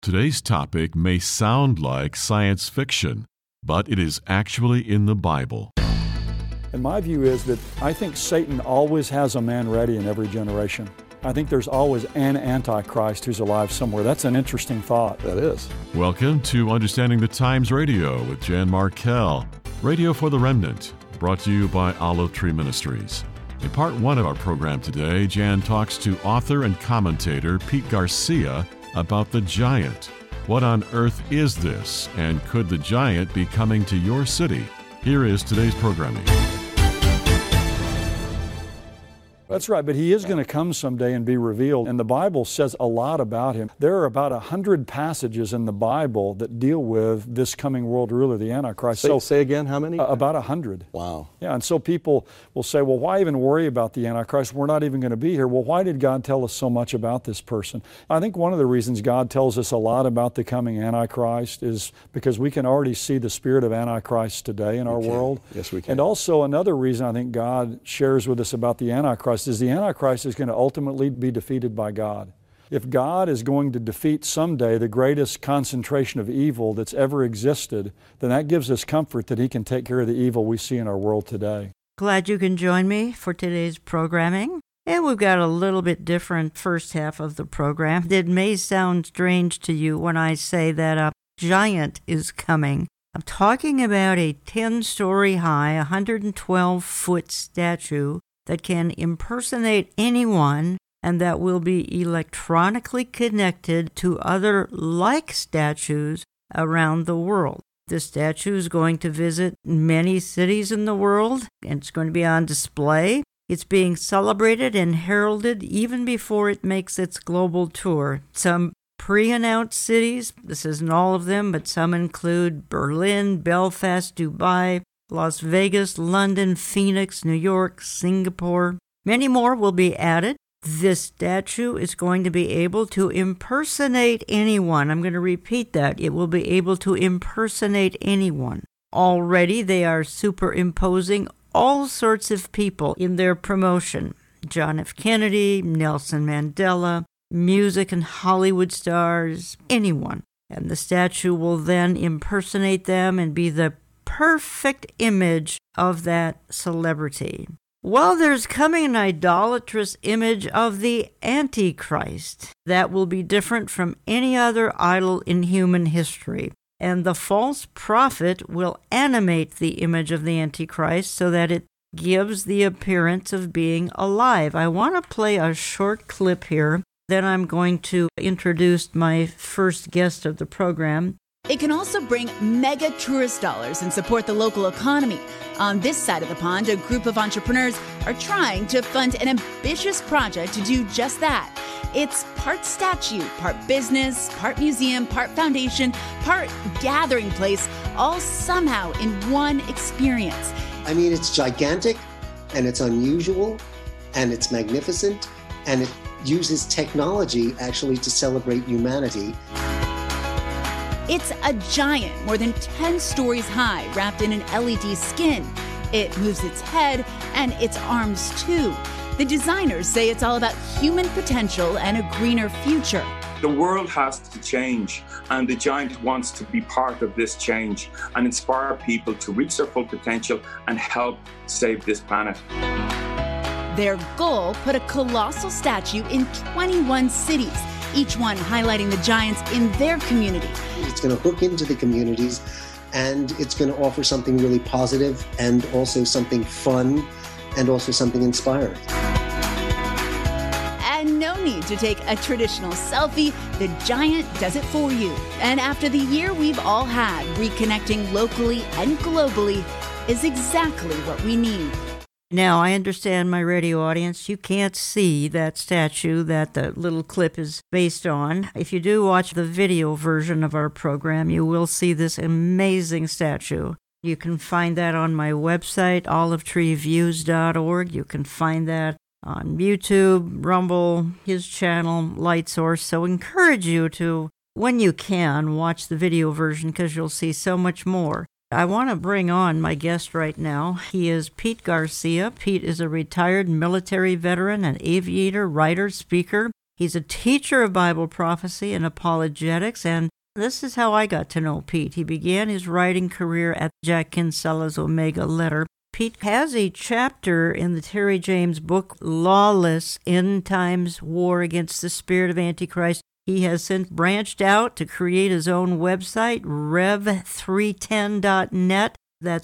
Today's topic may sound like science fiction, but it is actually in the Bible. And my view is that I think Satan always has a man ready in every generation. I think there's always an Antichrist who's alive somewhere. That's an interesting thought. That is. Welcome to Understanding the Times Radio with Jan Markell, Radio for the Remnant, brought to you by Olive Tree Ministries. In part one of our program today, Jan talks to author and commentator Pete Garcia about the giant. What on earth is this, and could the giant be coming to your city? Here is today's programming. That's right, but he is going to come someday and be revealed, and the Bible says a lot about him. There are about 100 passages in the Bible that deal with this coming world ruler, the Antichrist. Say again, how many? About 100. Wow. Yeah, and so people will say, well, why even worry about the Antichrist? We're not even going to be here. Well, why did God tell us so much about this person? I think one of the reasons God tells us a lot about the coming Antichrist is because we can already see the spirit of Antichrist today in our world. Yes, we can. And also another reason I think God shares with us about the Antichrist is the Antichrist is going to ultimately be defeated by God. If God is going to defeat someday the greatest concentration of evil that's ever existed, then that gives us comfort that He can take care of the evil we see in our world today. Glad you can join me for today's programming. And we've got a little bit different first half of the program. It may sound strange to you when I say that a giant is coming. I'm talking about a 10-story high, 112-foot statue that can impersonate anyone and that will be electronically connected to other like statues around the world. This statue is going to visit many cities in the world, and it's going to be on display. It's being celebrated and heralded even before it makes its global tour. Some pre-announced cities, this isn't all of them, but some include Berlin, Belfast, Dubai, Las Vegas, London, Phoenix, New York, Singapore. Many more will be added. This statue is going to be able to impersonate anyone. I'm going to repeat that. It will be able to impersonate anyone. Already they are superimposing all sorts of people in their promotion. John F. Kennedy, Nelson Mandela, music and Hollywood stars, anyone. And the statue will then impersonate them and be the perfect image of that celebrity. Well, there's coming an idolatrous image of the Antichrist that will be different from any other idol in human history. And the false prophet will animate the image of the Antichrist so that it gives the appearance of being alive. I want to play a short clip here. Then I'm going to introduce my first guest of the program. It can also bring mega tourist dollars and support the local economy. On this side of the pond, a group of entrepreneurs are trying to fund an ambitious project to do just that. It's part statue, part business, part museum, part foundation, part gathering place, all somehow in one experience. I mean, it's gigantic, and it's unusual, and it's magnificent, and it uses technology actually to celebrate humanity. It's a giant, more than 10 stories high, wrapped in an LED skin. It moves its head and its arms too. The designers say it's all about human potential and a greener future. The world has to change, and the giant wants to be part of this change and inspire people to reach their full potential and help save this planet. Their goal, put a colossal statue in 21 cities, each one highlighting the giants in their community. It's going to hook into the communities, and it's going to offer something really positive and also something fun and also something inspiring. And no need to take a traditional selfie. The giant does it for you. And after the year we've all had, reconnecting locally and globally is exactly what we need. Now, I understand, my radio audience, you can't see that statue that the little clip is based on. If you do watch the video version of our program, you will see this amazing statue. You can find that on my website, olivetreeviews.org. You can find that on YouTube, Rumble, his channel, Lightsource. So encourage you to, when you can, watch the video version because you'll see so much more. I want to bring on my guest right now. He is Pete Garcia. Pete is a retired military veteran, an aviator, writer, speaker. He's a teacher of Bible prophecy and apologetics, and this is how I got to know Pete. He began his writing career at Jack Kinsella's Omega Letter. Pete has a chapter in the Terry James book, Lawless End Times War Against the Spirit of Antichrist. He has since branched out to create his own website, rev310.net. That's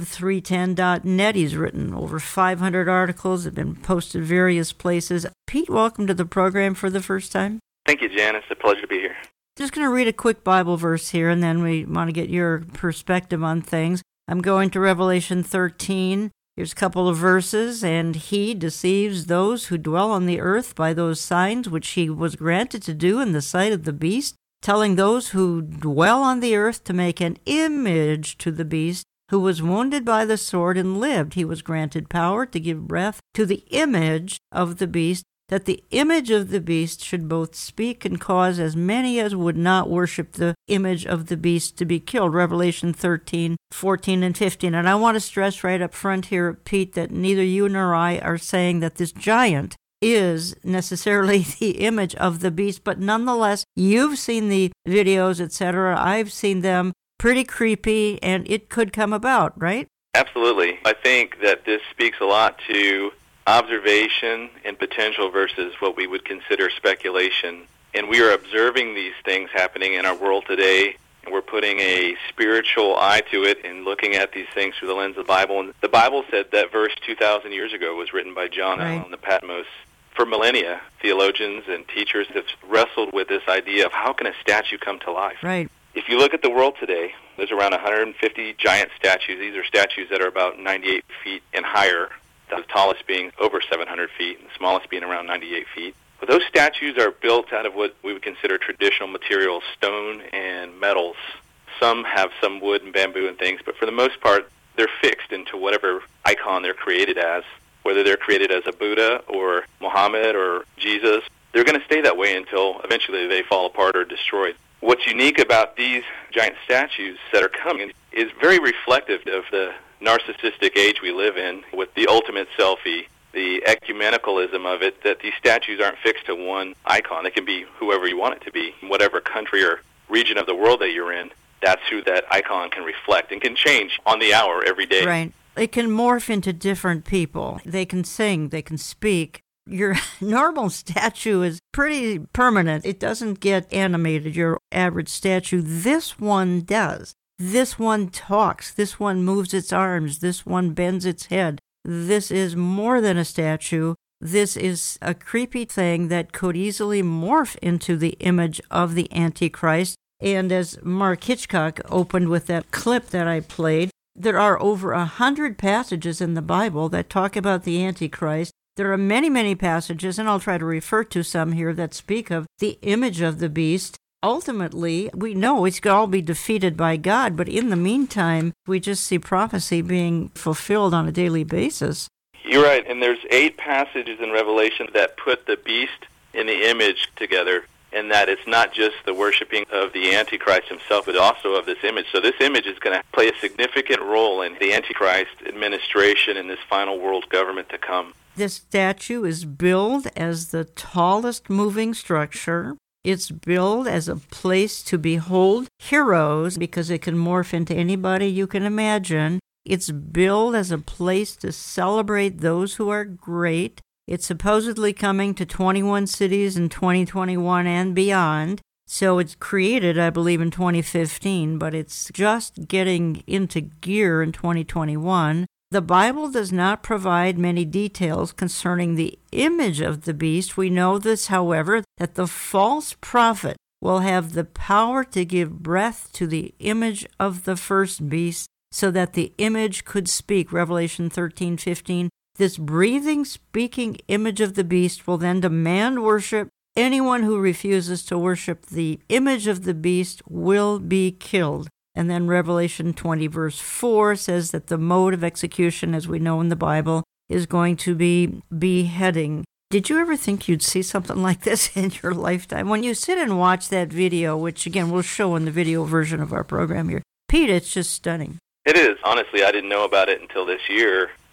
rev310.net. He's written over 500 articles that have been posted various places. Pete, welcome to the program for the first time. Thank you, Jan. It's a pleasure to be here. Just going to read a quick Bible verse here, and then we want to get your perspective on things. I'm going to Revelation 13. Here's a couple of verses. And he deceives those who dwell on the earth by those signs which he was granted to do in the sight of the beast, telling those who dwell on the earth to make an image to the beast, who was wounded by the sword and lived. He was granted power to give breath to the image of the beast, that the image of the beast should both speak and cause as many as would not worship the image of the beast to be killed. Revelation 13, 14, and 15. And I want to stress right up front here, Pete, that neither you nor I are saying that this giant is necessarily the image of the beast, but nonetheless, you've seen the videos, etc. I've seen them. Pretty creepy, and it could come about, right? Absolutely. I think that this speaks a lot to observation and potential versus what we would consider speculation. And we are observing these things happening in our world today, and we're putting a spiritual eye to it and looking at these things through the lens of the Bible. And the Bible said that verse 2,000 years ago was written by John right. on the Patmos. For millennia, theologians and teachers have wrestled with this idea of how can a statue come to life? Right. If you look at the world today, there's around 150 giant statues. These are statues that are about 98 feet and higher, the tallest being over 700 feet and the smallest being around 98 feet. But those statues are built out of what we would consider traditional materials, stone and metals. Some have some wood and bamboo and things, but for the most part, they're fixed into whatever icon they're created as, whether they're created as a Buddha or Muhammad or Jesus. They're going to stay that way until eventually they fall apart or destroyed. What's unique about these giant statues that are coming is very reflective of the narcissistic age we live in with the ultimate selfie, the ecumenicalism of it, that these statues aren't fixed to one icon. They can be whoever you want it to be, whatever country or region of the world that you're in. That's who that icon can reflect and can change on the hour every day. Right. It can morph into different people. They can sing, they can speak. Your normal statue is pretty permanent. It doesn't get animated, your average statue. This one does. This one talks. This one moves its arms. This one bends its head. This is more than a statue. This is a creepy thing that could easily morph into the image of the Antichrist. And as Mark Hitchcock opened with that clip that I played, there are over 100 passages in the Bible that talk about the Antichrist. There are many, many passages, and I'll try to refer to some here, that speak of the image of the beast. Ultimately, we know it's going to all be defeated by God, but in the meantime, we just see prophecy being fulfilled on a daily basis. You're right, and there's 8 passages in Revelation that put the beast and the image together, and that it's not just the worshiping of the Antichrist himself, but also of this image. So this image is going to play a significant role in the Antichrist administration and this final world government to come. This statue is billed as the tallest moving structure. It's billed as a place to behold heroes because it can morph into anybody you can imagine. It's billed as a place to celebrate those who are great. It's supposedly coming to 21 cities in 2021 and beyond. So it's created, I believe, in 2015, but it's just getting into gear in 2021. The Bible does not provide many details concerning the image of the beast. We know this, however, that the false prophet will have the power to give breath to the image of the first beast so that the image could speak. Revelation 13:15. This breathing, speaking image of the beast will then demand worship. Anyone who refuses to worship the image of the beast will be killed. And then Revelation 20, verse 4 says that the mode of execution, as we know in the Bible, is going to be beheading. Did you ever think you'd see something like this in your lifetime? When you sit and watch that video, which, again, we'll show in the video version of our program here, Pete, it's just stunning. It is. Honestly, I didn't know about it until this year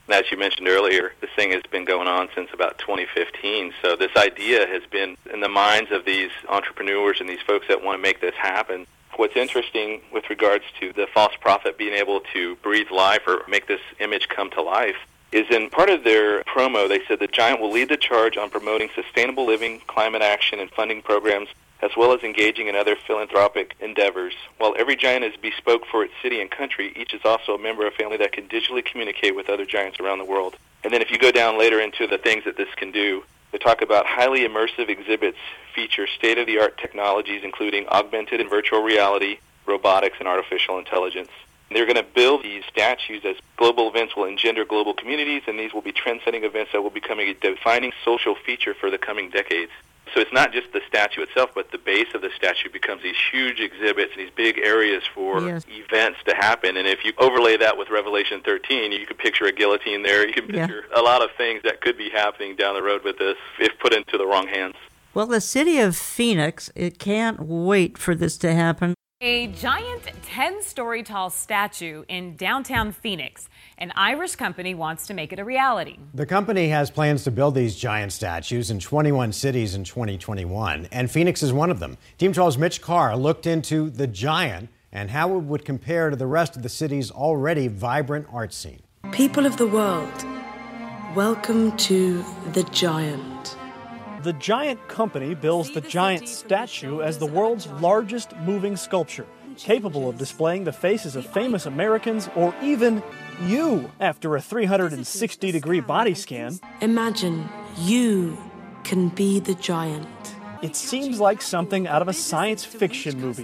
And as you mentioned earlier, this thing has been going on since about 2015. So this idea has been in the minds of these entrepreneurs and these folks that want to make this happen. What's interesting with regards to the false prophet being able to breathe life or make this image come to life is in part of their promo, they said the Giant will lead the charge on promoting sustainable living, climate action, and funding programs, as well as engaging in other philanthropic endeavors. While every Giant is bespoke for its city and country, each is also a member of a family that can digitally communicate with other Giants around the world. And then if you go down later into the things that this can do, they talk about highly immersive exhibits feature state-of-the-art technologies, including augmented and virtual reality, robotics, and artificial intelligence. They're going to build these statues as global events will engender global communities, and these will be trend-setting events that will become a defining social feature for the coming decades. So it's not just the statue itself, but the base of the statue becomes these huge exhibits and these big areas for events to happen. And if you overlay that with Revelation 13, you could picture a guillotine there. You can picture a lot of things that could be happening down the road with this if put into the wrong hands. Well, the city of Phoenix, it can't wait for this to happen. A giant 10-story tall statue in downtown Phoenix. An Irish company wants to make it a reality. The company has plans to build these giant statues in 21 cities in 2021, and Phoenix is one of them. Team 12's Mitch Carr looked into the Giant and how it would compare to the rest of the city's already vibrant art scene. People of the world, welcome to the Giant. The Giant company bills the Giant statue as the world's largest moving sculpture, capable of displaying the faces of famous Americans or even you after a 360-degree body scan. Imagine you can be the Giant. It seems like something out of a science fiction movie.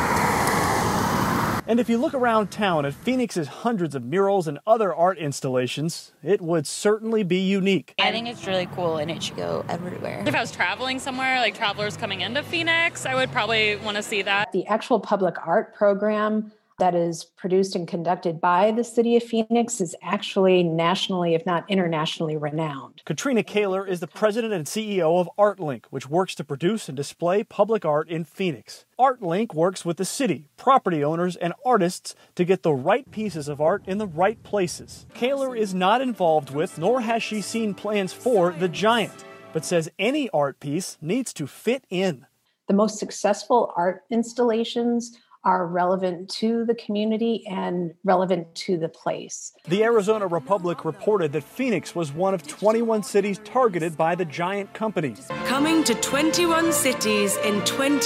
And if you look around town at Phoenix's hundreds of murals and other art installations, it would certainly be unique. I think it's really cool and it should go everywhere. If I was traveling somewhere, like travelers coming into Phoenix, I would probably want to see that. The actual public art program that is produced and conducted by the city of Phoenix is actually nationally, if not internationally, renowned. Katrina Kaler is the president and CEO of ArtLink, which works to produce and display public art in Phoenix. ArtLink works with the city, property owners, and artists to get the right pieces of art in the right places. Kaler is not involved with, nor has she seen plans for, the Giant, but says any art piece needs to fit in. The most successful art installations are relevant to the community and relevant to the place. The Arizona Republic reported that Phoenix was one of 21 cities targeted by the Giant company. Coming to 21 cities in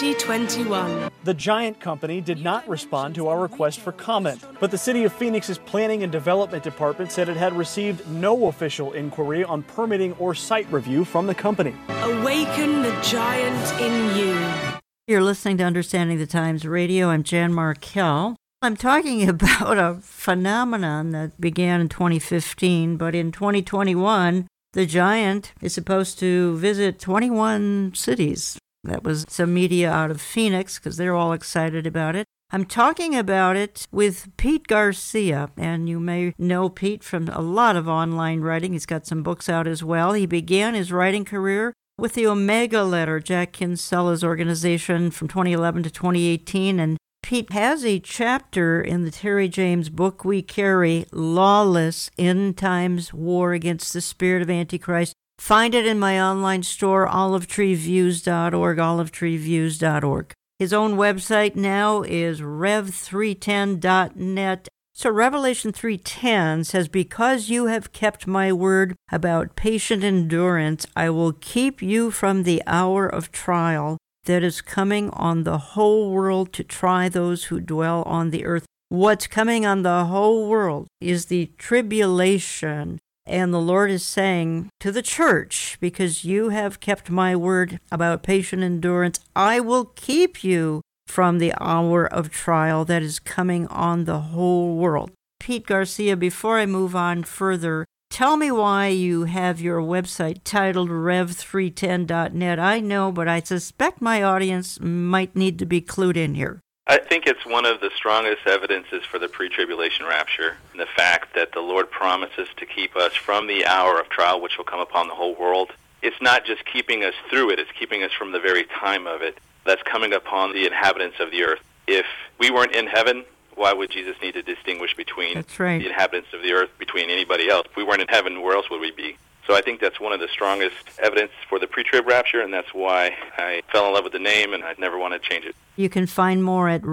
2021. The Giant company did not respond to our request for comment, but the city of Phoenix's Planning and Development Department said it had received no official inquiry on permitting or site review from the company. Awaken the Giant in you. You're listening to Understanding the Times Radio. I'm Jan Markell. I'm talking about a phenomenon that began in 2015, but in 2021, the Giant is supposed to visit 21 cities. That was some media out of Phoenix because they're all excited about it. I'm talking about it with Pete Garcia, and you may know Pete from a lot of online writing. He's got some books out as well. He began his writing career with the Omega Letter, Jack Kinsella's organization, from 2011 to 2018. And Pete has a chapter in the Terry James book we carry, Lawless End Times War Against the Spirit of Antichrist. Find it in my online store, olivetreeviews.org, olivetreeviews.org. His own website now is rev310.net. So Revelation 3:10 says, because you have kept my word about patient endurance, I will keep you from the hour of trial that is coming on the whole world to try those who dwell on the earth. What's coming on the whole world is the tribulation. And the Lord is saying to the church, because you have kept my word about patient endurance, I will keep you from the hour of trial that is coming on the whole world. Pete Garcia, before I move on further, tell me why you have your website titled rev310.net. I know, but I suspect my audience might need to be clued in here. I think it's one of the strongest evidences for the pre-tribulation rapture, and the fact that the Lord promises to keep us from the hour of trial which will come upon the whole world. It's not just keeping us through it, it's keeping us from the very time of it that's coming upon the inhabitants of the earth. If we weren't in heaven, why would Jesus need to distinguish between That's right. the inhabitants of the earth, between anybody else? If we weren't in heaven, where else would we be? So I think that's one of the strongest evidence for the pre-trib rapture, and that's why I fell in love with the name, and I'd never want to change it. You can find more at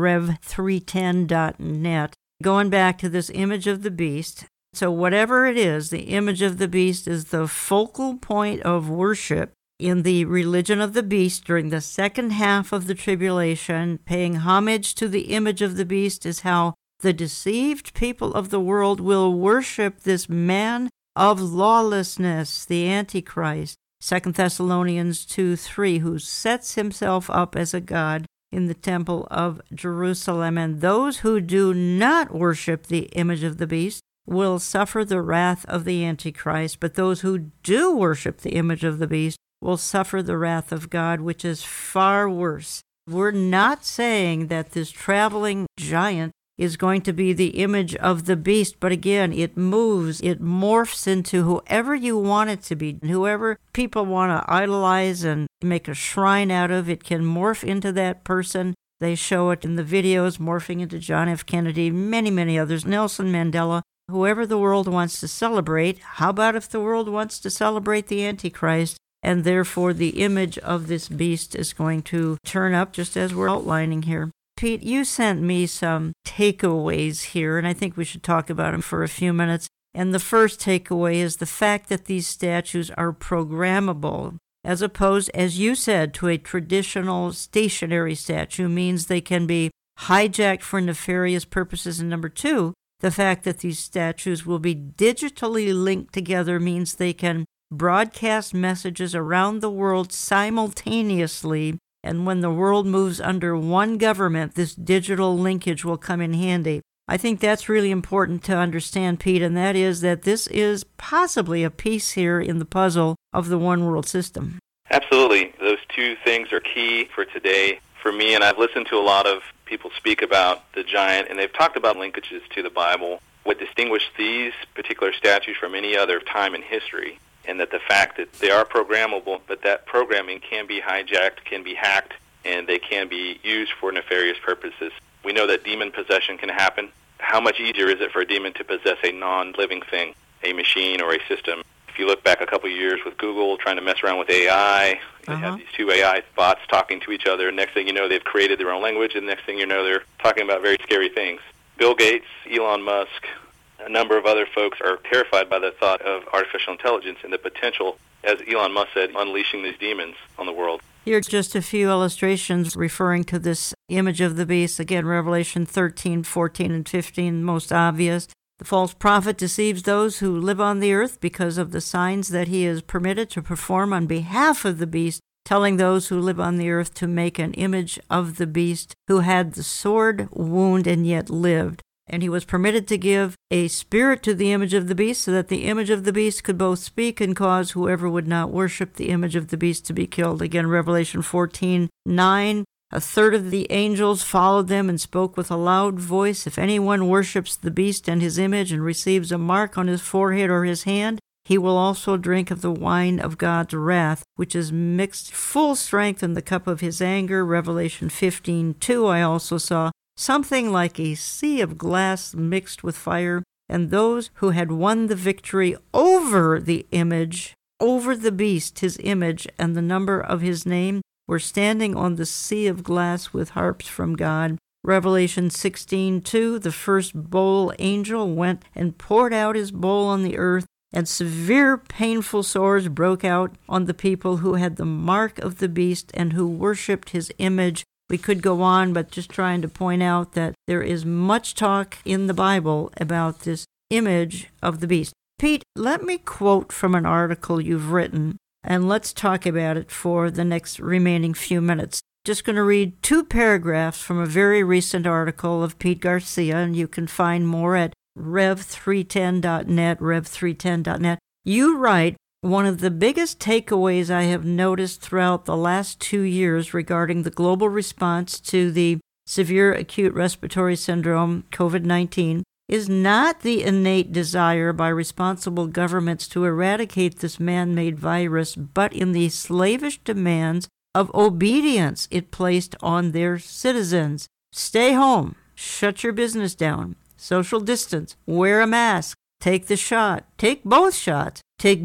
rev310.net. Going back to this image of the beast, so whatever it is, the image of the beast is the focal point of worship in the religion of the beast during the second half of the tribulation. Paying homage to the image of the beast is how the deceived people of the world will worship this man of lawlessness, the Antichrist, 2 Thessalonians 2:3, who sets himself up as a god in the temple of Jerusalem. And those who do not worship the image of the beast will suffer the wrath of the Antichrist, but those who do worship the image of the beast will suffer the wrath of God, which is far worse. We're not saying that this traveling giant is going to be the image of the beast, but again, it moves, it morphs into whoever you want it to be, whoever people want to idolize and make a shrine out of. It can morph into that person. They show it in the videos, morphing into John F. Kennedy, many, many others, Nelson Mandela, whoever the world wants to celebrate. How about if the world wants to celebrate the Antichrist? And therefore, the image of this beast is going to turn up just as we're outlining here. Pete, you sent me some takeaways here, and I think we should talk about them for a few minutes. And the first takeaway is the fact that these statues are programmable, as opposed, as you said, to a traditional stationary statue, means they can be hijacked for nefarious purposes. And number two, the fact that these statues will be digitally linked together means they can broadcast messages around the world simultaneously. And when the world moves under one government, this digital linkage will come in handy. I think that's really important to understand, Pete, and that is that this is possibly a piece here in the puzzle of the one world system. Absolutely. Those two things are key for today for me, and I've listened to a lot of people speak about the giant, and they've talked about linkages to the Bible. What distinguishes these particular statues from any other time in history, and that the fact that they are programmable, but that programming can be hijacked, can be hacked, and they can be used for nefarious purposes. We know that demon possession can happen. How much easier is it for a demon to possess a non-living thing, a machine or a system? If you look back a couple of years with Google trying to mess around with AI, they have these two AI bots talking to each other. Next thing you know, they've created their own language, and next thing you know, they're talking about very scary things. Bill Gates, Elon Musk, a number of other folks are terrified by the thought of artificial intelligence and the potential, as Elon Musk said, unleashing these demons on the world. Here's just a few illustrations referring to this image of the beast. Again, Revelation 13, 14, and 15, most obvious. The false prophet deceives those who live on the earth because of the signs that he is permitted to perform on behalf of the beast, telling those who live on the earth to make an image of the beast who had the sword wound and yet lived. And he was permitted to give a spirit to the image of the beast so that the image of the beast could both speak and cause whoever would not worship the image of the beast to be killed. Again, Revelation 14:9. A third of the angels followed them and spoke with a loud voice. If anyone worships the beast and his image and receives a mark on his forehead or his hand, he will also drink of the wine of God's wrath, which is mixed full strength in the cup of his anger. Revelation 15:2. I also saw something like a sea of glass mixed with fire, and those who had won the victory over the image, over the beast, his image, and the number of his name, were standing on the sea of glass with harps from God. Revelation 16:2, the first bowl angel went and poured out his bowl on the earth, and severe painful sores broke out on the people who had the mark of the beast and who worshipped his image. We could go on, but just trying to point out that there is much talk in the Bible about this image of the beast. Pete, let me quote from an article you've written, and let's talk about it for the next remaining few minutes. Just going to read 2 paragraphs from a very recent article of Pete Garcia, and you can find more at rev310.net, rev310.net. You write, one of the biggest takeaways I have noticed throughout the last 2 years regarding the global response to the severe acute respiratory syndrome, COVID-19, is not the innate desire by responsible governments to eradicate this man-made virus, but in the slavish demands of obedience it placed on their citizens. Stay home, shut your business down, social distance, wear a mask, take the shot, take both shots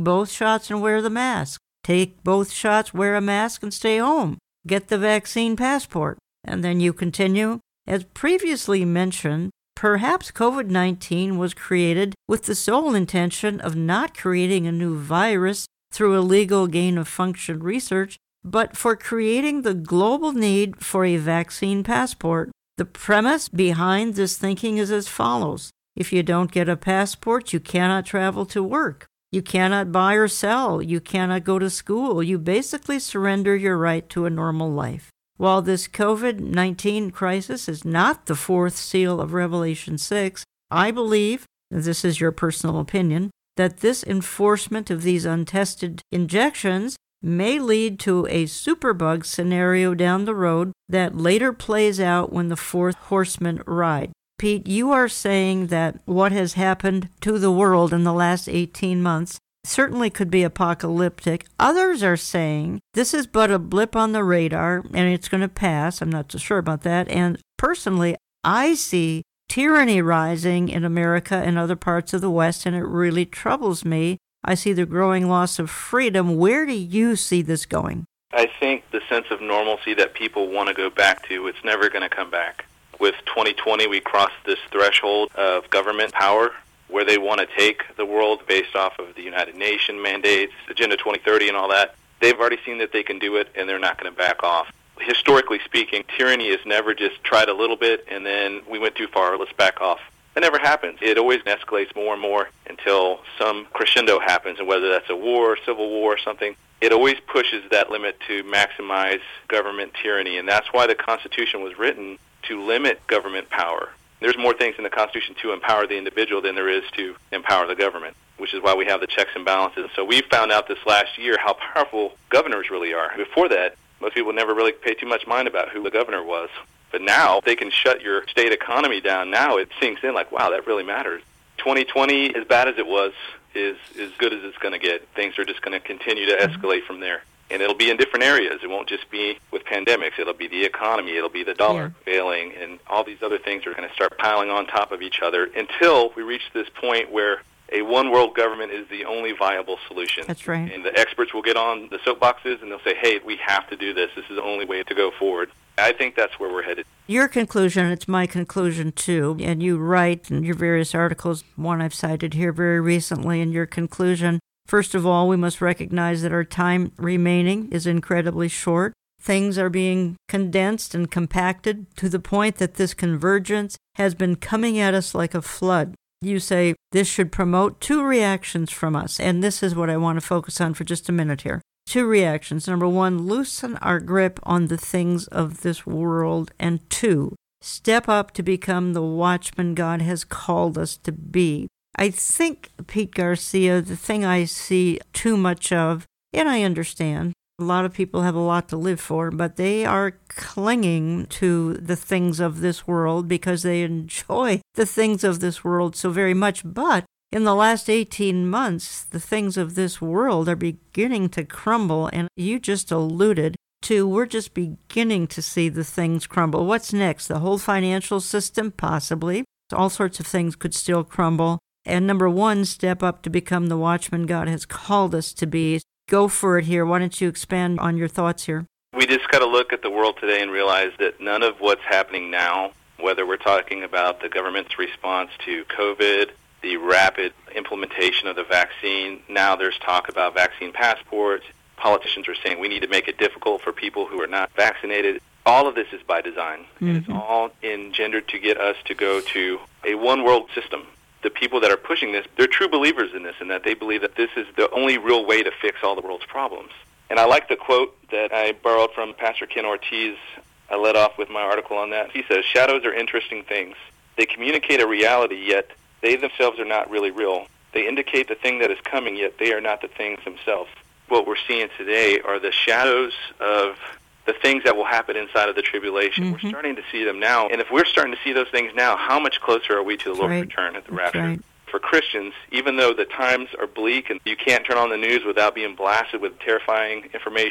and wear the mask, take both shots, wear a mask and stay home, get the vaccine passport. And then you continue. As previously mentioned, perhaps COVID-19 was created with the sole intention of not creating a new virus through illegal gain-of-function research, but for creating the global need for a vaccine passport. The premise behind this thinking is as follows. If you don't get a passport, you cannot travel to work. You cannot buy or sell. You cannot go to school. You basically surrender your right to a normal life. While this COVID-19 crisis is not the fourth seal of Revelation 6, I believe, and this is your personal opinion, that this enforcement of these untested injections may lead to a superbug scenario down the road that later plays out when the fourth horseman ride. Pete, you are saying that what has happened to the world in the last 18 months certainly could be apocalyptic. Others are saying this is but a blip on the radar and it's going to pass. I'm not so sure about that. And personally, I see tyranny rising in America and other parts of the West, and it really troubles me. I see the growing loss of freedom. Where do you see this going? I think the sense of normalcy that people want to go back to, it's never going to come back. With 2020, we crossed this threshold of government power where they want to take the world based off of the United Nations mandates, Agenda 2030 and all that. They've already seen that they can do it, and they're not going to back off. Historically speaking, tyranny is never just tried a little bit and then we went too far, let's back off. That never happens. It always escalates more and more until some crescendo happens, and whether that's a war, civil war, or something, it always pushes that limit to maximize government tyranny, and that's why the Constitution was written to limit government power. There's more things in the Constitution to empower the individual than there is to empower the government, which is why we have the checks and balances. So we found out this last year how powerful governors really are. Before that, most people never really paid too much mind about who the governor was. But now they can shut your state economy down. Now it sinks in like, wow, that really matters. 2020, as bad as it was, is as good as it's going to get. Things are just going to continue to escalate from there. And it'll be in different areas. It won't just be with pandemics. It'll be the economy. It'll be the dollar failing. And all these other things are going to start piling on top of each other until we reach this point where a one-world government is the only viable solution. That's right. And the experts will get on the soapboxes and they'll say, hey, we have to do this. This is the only way to go forward. I think that's where we're headed. Your conclusion, it's my conclusion too, and you write in your various articles, one I've cited here very recently, in your conclusion, first of all, we must recognize that our time remaining is incredibly short. Things are being condensed and compacted to the point that this convergence has been coming at us like a flood. You say this should promote two reactions from us, and this is what I want to focus on for just a minute here. Two reactions. Number one, loosen our grip on the things of this world. And two, step up to become the watchman God has called us to be. I think, Pete Garcia, the thing I see too much of, and I understand, a lot of people have a lot to live for, but they are clinging to the things of this world because they enjoy the things of this world so very much. But in the last 18 months, the things of this world are beginning to crumble, and you just alluded to we're just beginning to see the things crumble. What's next? The whole financial system? Possibly. All sorts of things could still crumble. And number one, step up to become the watchman God has called us to be. Go for it here. Why don't you expand on your thoughts here? We just got to look at the world today and realize that none of what's happening now, whether we're talking about the government's response to COVID, the rapid implementation of the vaccine, now there's talk about vaccine passports. Politicians are saying we need to make it difficult for people who are not vaccinated. All of this is by design, and it's all engendered to get us to go to a one-world system. The people that are pushing this, they're true believers in this, and that they believe that this is the only real way to fix all the world's problems. And I like the quote that I borrowed from Pastor Ken Ortiz. I led off with my article on that. He says, shadows are interesting things. They communicate a reality, yet they themselves are not really real. They indicate the thing that is coming, yet they are not the things themselves. What we're seeing today are the shadows of the things that will happen inside of the tribulation. We're starting to see them now. And if we're starting to see those things now, how much closer are we to the Lord's return at the rapture? Right. For Christians, even though the times are bleak and you can't turn on the news without being blasted with terrifying information,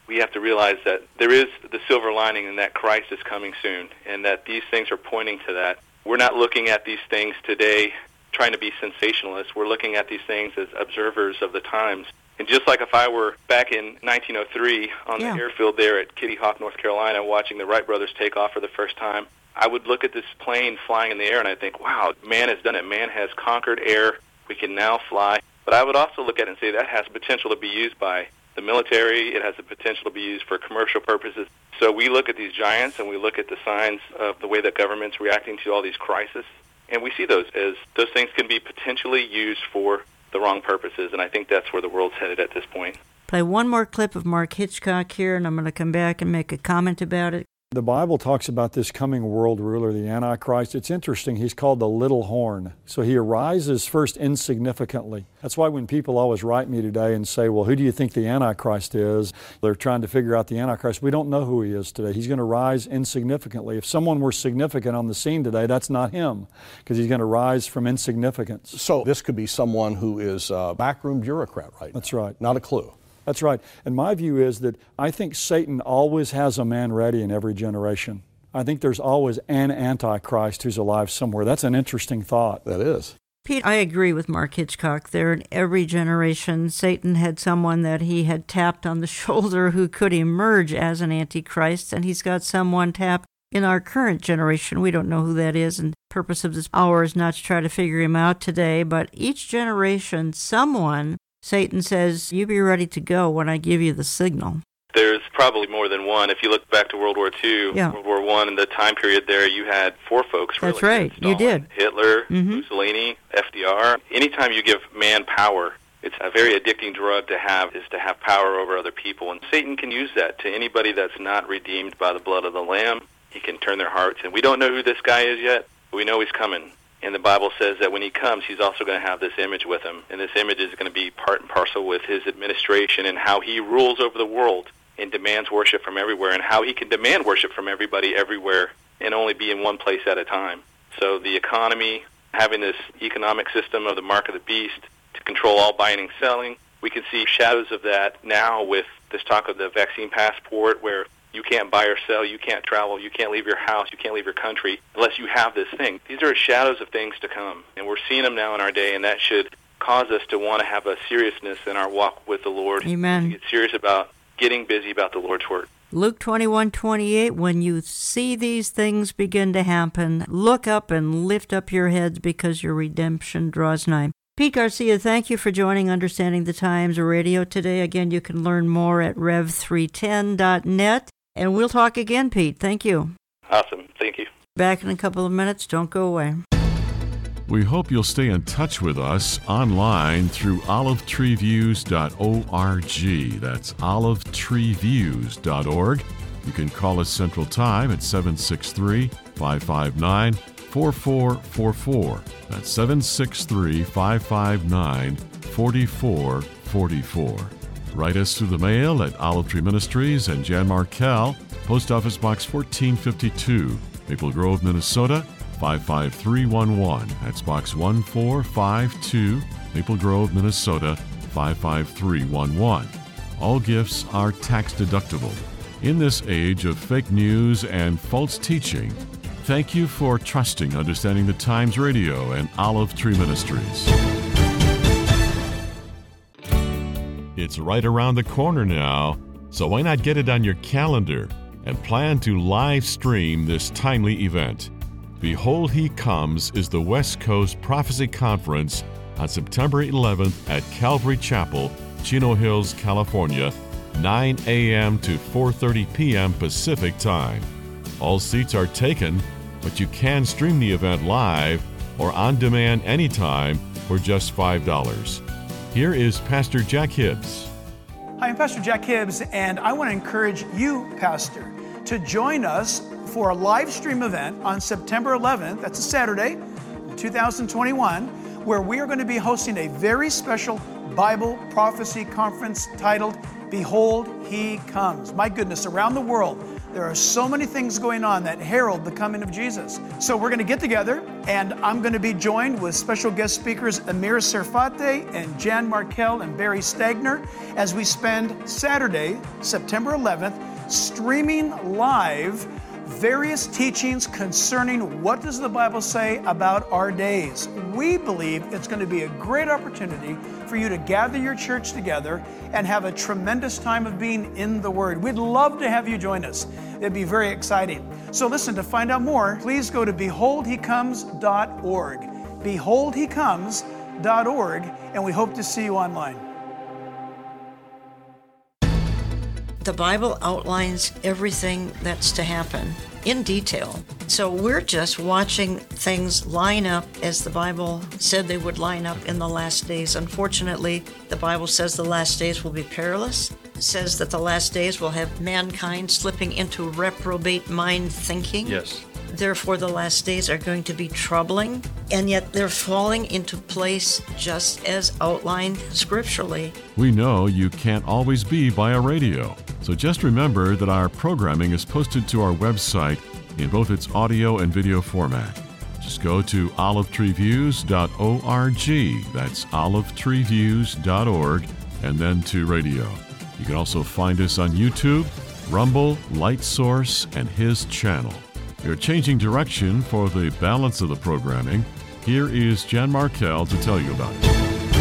we have to realize that there is the silver lining and that Christ is coming soon, and that these things are pointing to that. We're not looking at these things today trying to be sensationalists. We're looking at these things as observers of the times. And just like if I were back in 1903 on the airfield there at Kitty Hawk, North Carolina, watching the Wright brothers take off for the first time, I would look at this plane flying in the air and I think, wow, man has done it. Man has conquered air. We can now fly. But I would also look at it and say that has potential to be used by the military. It has the potential to be used for commercial purposes. So we look at these giants and we look at the signs of the way that government's reacting to all these crises, and we see those as those things can be potentially used for the wrong purposes, and I think that's where the world's headed at this point. Play one more clip of Mark Hitchcock here, and I'm going to come back and make a comment about it. The Bible talks about this coming world ruler, the Antichrist. It's interesting. He's called the little horn. So he arises first insignificantly. That's why when people always write me today and say, well, who do you think the Antichrist is? They're trying to figure out the Antichrist. We don't know who he is today. He's going to rise insignificantly. If someone were significant on the scene today, that's not him, because he's going to rise from insignificance. So this could be someone who is a backroom bureaucrat right now. That's right. Not a clue. That's right. And my view is that I think Satan always has a man ready in every generation. I think there's always an Antichrist who's alive somewhere. That's an interesting thought. That is. Pete, I agree with Mark Hitchcock there. In every generation, Satan had someone that he had tapped on the shoulder who could emerge as an Antichrist, and he's got someone tapped in our current generation. We don't know who that is, and the purpose of this hour is not to try to figure him out today, but each generation, someone, Satan says, you be ready to go when I give you the signal. There's probably more than one. If you look back to World War II, World War I, in the time period there, you had four folks. That's right. You did. Hitler, Mussolini, FDR. Anytime you give man power, it's a very addicting drug to have, is to have power over other people. And Satan can use that to anybody that's not redeemed by the blood of the Lamb. He can turn their hearts. And we don't know who this guy is yet, but we know he's coming. And the Bible says that when he comes, he's also going to have this image with him. And this image is going to be part and parcel with his administration and how he rules over the world and demands worship from everywhere, and how he can demand worship from everybody everywhere and only be in one place at a time. So the economy, having this economic system of the mark of the beast to control all buying and selling, we can see shadows of that now with this talk of the vaccine passport, where you can't buy or sell, you can't travel, you can't leave your house, you can't leave your country unless you have this thing. These are shadows of things to come, and we're seeing them now in our day, and that should cause us to want to have a seriousness in our walk with the Lord. Amen. To get serious about getting busy about the Lord's work. Luke 21:28, when you see these things begin to happen, look up and lift up your heads because your redemption draws nigh. Pete Garcia, thank you for joining Understanding the Times Radio today. Again, you can learn more at rev310.net. And we'll talk again, Pete. Thank you. Awesome. Thank you. Back in a couple of minutes. Don't go away. We hope you'll stay in touch with us online through olivetreeviews.org. That's olivetreeviews.org. You can call us Central Time at 763-559-4444. That's 763-559-4444. Write us through the mail at Olive Tree Ministries and Jan Markell, Post Office Box 1452, Maple Grove, Minnesota, 55311. That's Box 1452, Maple Grove, Minnesota, 55311. All gifts are tax deductible. In this age of fake news and false teaching, thank you for trusting Understanding the Times Radio and Olive Tree Ministries. It's right around the corner now, so why not get it on your calendar and plan to live stream this timely event? Behold He Comes is the West Coast Prophecy Conference on September 11th at Calvary Chapel, Chino Hills, California, 9 a.m. to 4:30 p.m. Pacific Time. All seats are taken, but you can stream the event live or on demand anytime for just $5. Here is Pastor Jack Hibbs. Hi, I'm Pastor Jack Hibbs, and I want to encourage you, Pastor, to join us for a live stream event on September 11th, that's a Saturday, 2021, where we are going to be hosting a very special Bible prophecy conference titled, Behold, He Comes. My goodness, around the world, There are so many things going on that herald the coming of Jesus. So we're going to get together, and I'm going to be joined with special guest speakers Amir Serfate and Jan Markell and Barry Stagner as we spend Saturday, September 11th, streaming live various teachings concerning what does the Bible say about our days. We believe it's going to be a great opportunity for you to gather your church together and have a tremendous time of being in the Word. We'd love to have you join us. It'd be very exciting. So listen, to find out more, please go to beholdhecomes.org. Beholdhecomes.org, and we hope to see you online. The Bible outlines everything that's to happen in detail. So we're just watching things line up as the Bible said they would line up in the last days. Unfortunately, the Bible says the last days will be perilous. It says that the last days will have mankind slipping into reprobate mind thinking. Yes. Therefore, the last days are going to be troubling, and yet they're falling into place just as outlined scripturally. We know you can't always be by a radio, so just remember that our programming is posted to our website in both its audio and video format. Just go to olivetreeviews.org. That's olivetreeviews.org, and then to radio. You can also find us on YouTube, Rumble, LightSource, and his channel. You're changing direction for the balance of the programming. Here is Jan Markell to tell you about it.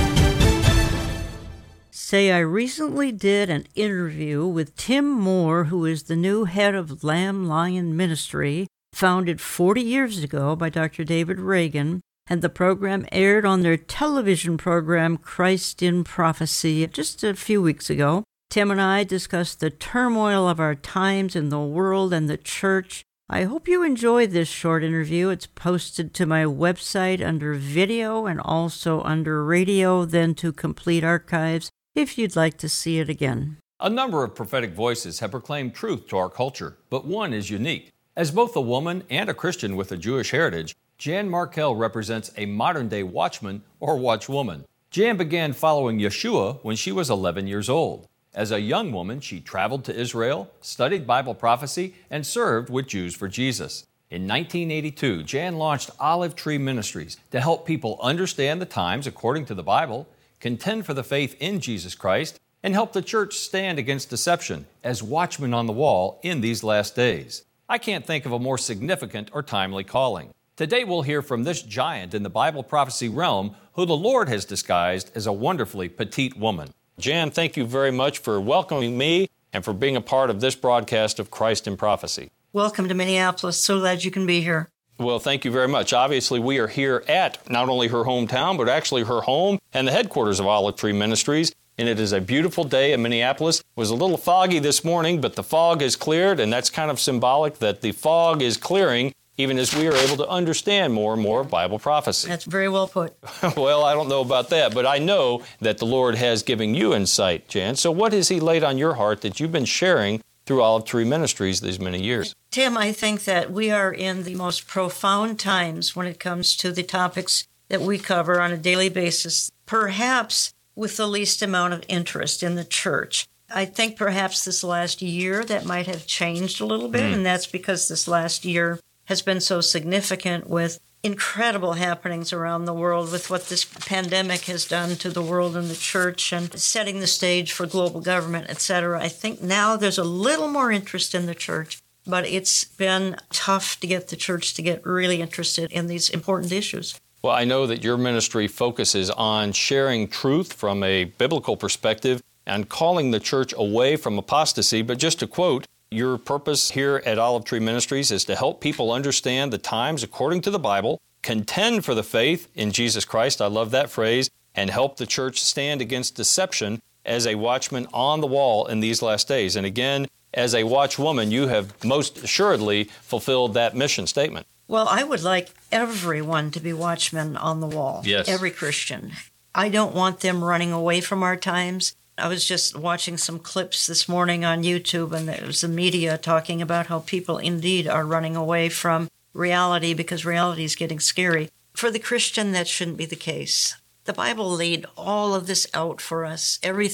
I recently did an interview with Tim Moore, who is the new head of Lamb Lion Ministry, founded 40 years ago by Dr. David Reagan, and the program aired on their television program Christ in Prophecy just a few weeks ago. Tim and I discussed the turmoil of our times in the world and the church. I hope you enjoyed this short interview. It's posted to my website under video and also under radio, then to complete archives, if you'd like to see it again. A number of prophetic voices have proclaimed truth to our culture, but one is unique. As both a woman and a Christian with a Jewish heritage, Jan Markell represents a modern-day watchman or watchwoman. Jan began following Yeshua when she was 11 years old. As a young woman, she traveled to Israel, studied Bible prophecy, and served with Jews for Jesus. In 1982, Jan launched Olive Tree Ministries to help people understand the times according to the Bible, contend for the faith in Jesus Christ, and help the church stand against deception as watchmen on the wall in these last days. I can't think of a more significant or timely calling. Today we'll hear from this giant in the Bible prophecy realm who the Lord has disguised as a wonderfully petite woman. Jan, thank you very much for welcoming me and for being a part of this broadcast of Christ in Prophecy. Welcome to Minneapolis. So glad you can be here. Well, thank you very much. Obviously, we are here at not only her hometown, but actually her home and the headquarters of Olive Tree Ministries. And it is a beautiful day in Minneapolis. It was a little foggy this morning, but the fog has cleared, and that's kind of symbolic that the fog is clearing even as we are able to understand more and more of Bible prophecy. That's very well put. Well, I don't know about that, but I know that the Lord has given you insight, Jan. So what has He laid on your heart that you've been sharing through Olive Tree Ministries these many years? Tim, I think that we are in the most profound times when it comes to the topics that we cover on a daily basis, perhaps with the least amount of interest in the church. I think perhaps this last year that might have changed a little bit, and that's because this last year has been so significant with incredible happenings around the world, with what this pandemic has done to the world and the church and setting the stage for global government, etc. I think now there's a little more interest in the church, but it's been tough to get the church to get really interested in these important issues. Well, I know that your ministry focuses on sharing truth from a biblical perspective and calling the church away from apostasy, but just to quote, your purpose here at Olive Tree Ministries is to help people understand the times according to the Bible, contend for the faith in Jesus Christ, I love that phrase, and help the church stand against deception as a watchman on the wall in these last days. And again, as a watchwoman, you have most assuredly fulfilled that mission statement. Well, I would like everyone to be watchmen on the wall. Yes. Every Christian. I don't want them running away from our times. I was just watching some clips this morning on YouTube, and there was the media talking about how people indeed are running away from reality because reality is getting scary. For the Christian, that shouldn't be the case. The Bible laid all of this out for us, everything